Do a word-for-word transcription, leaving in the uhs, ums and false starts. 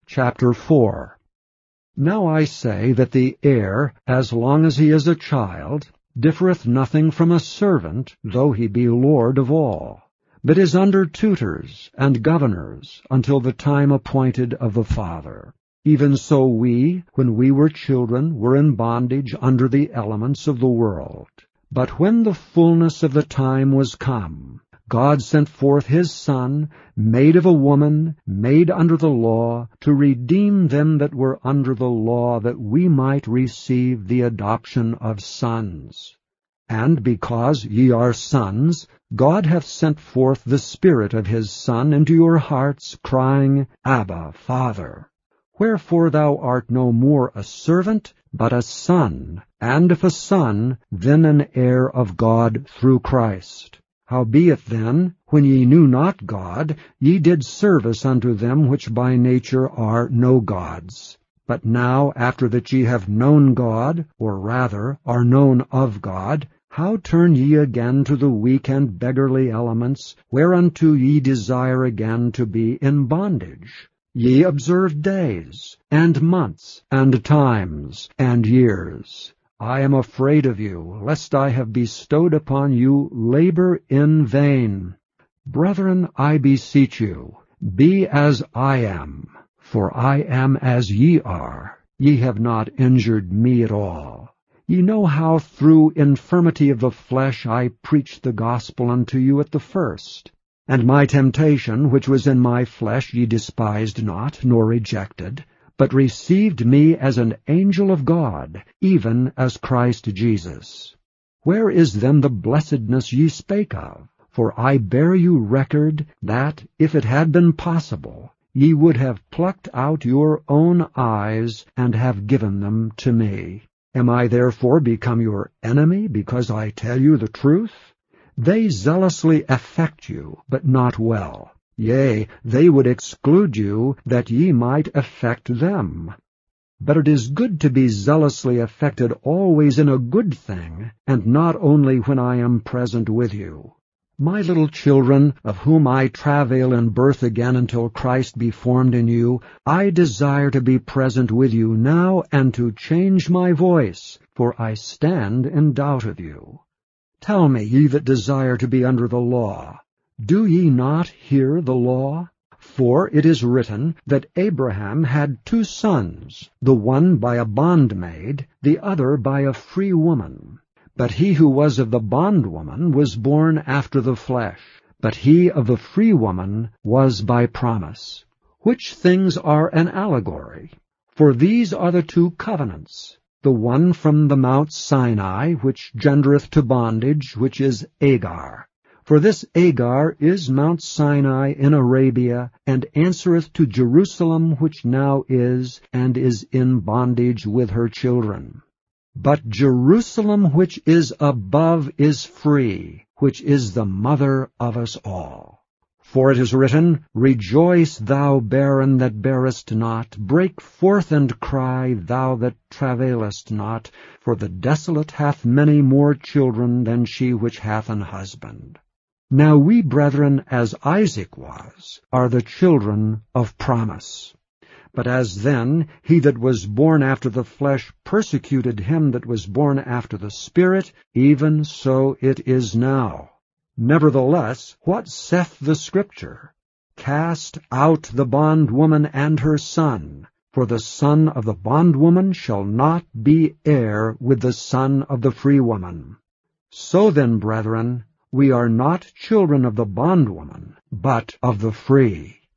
Chapter four. Now I say that the heir, as long as he is a child, differeth nothing from a servant, though he be lord of all, but is under tutors and governors until the time appointed of the father. Even so we, when we were children, were in bondage under the elements of the world. But when the fullness of the time was come, God sent forth his Son, made of a woman, made under the law, to redeem them that were under the law, that we might receive the adoption of sons. And because ye are sons, God hath sent forth the Spirit of his Son into your hearts, crying, Abba, Father. Wherefore thou art no more a servant, but a son, and if a son, then an heir of God through Christ. Howbeit then, when ye knew not God, ye did service unto them which by nature are no gods. But now, after that ye have known God, or rather, are known of God, how turn ye again to the weak and beggarly elements, whereunto ye desire again to be in bondage? Ye observe days, and months, and times, and years. I am afraid of you, lest I have bestowed upon you labor in vain. Brethren, I beseech you, be as I am, for I am as ye are. Ye have not injured me at all. Ye know how through infirmity of the flesh I preached the gospel unto you at the first. And my temptation, which was in my flesh, ye despised not, nor rejected, but received me as an angel of God, even as Christ Jesus. Where is then the blessedness ye spake of? For I bear you record, that, if it had been possible, ye would have plucked out your own eyes, and have given them to me. Am I therefore become your enemy, because I tell you the truth? They zealously affect you, but not well. Yea, they would exclude you, that ye might affect them. But it is good to be zealously affected always in a good thing, and not only when I am present with you. My little children, of whom I travail in birth again until Christ be formed in you, I desire to be present with you now, and to change my voice, for I stand in doubt of you. Tell me, ye that desire to be under the law, do ye not hear the law? For it is written that Abraham had two sons, the one by a bondmaid, the other by a free woman. But he who was of the bondwoman was born after the flesh, but he of the free woman was by promise. Which things are an allegory? For these are the two covenants, the one from the Mount Sinai, which gendereth to bondage, which is Agar. For this Agar is Mount Sinai in Arabia, and answereth to Jerusalem, which now is, and is in bondage with her children. But Jerusalem which is above is free, which is the mother of us all. For it is written, Rejoice, thou barren that bearest not, break forth and cry, thou that travailest not, for the desolate hath many more children than she which hath an husband. Now we, brethren, as Isaac was, are the children of promise. But as then he that was born after the flesh persecuted him that was born after the Spirit, even so it is now. Nevertheless, what saith the Scripture? Cast out the bondwoman and her son, for the son of the bondwoman shall not be heir with the son of the free woman. So then, brethren, we are not children of the bondwoman, but of the free.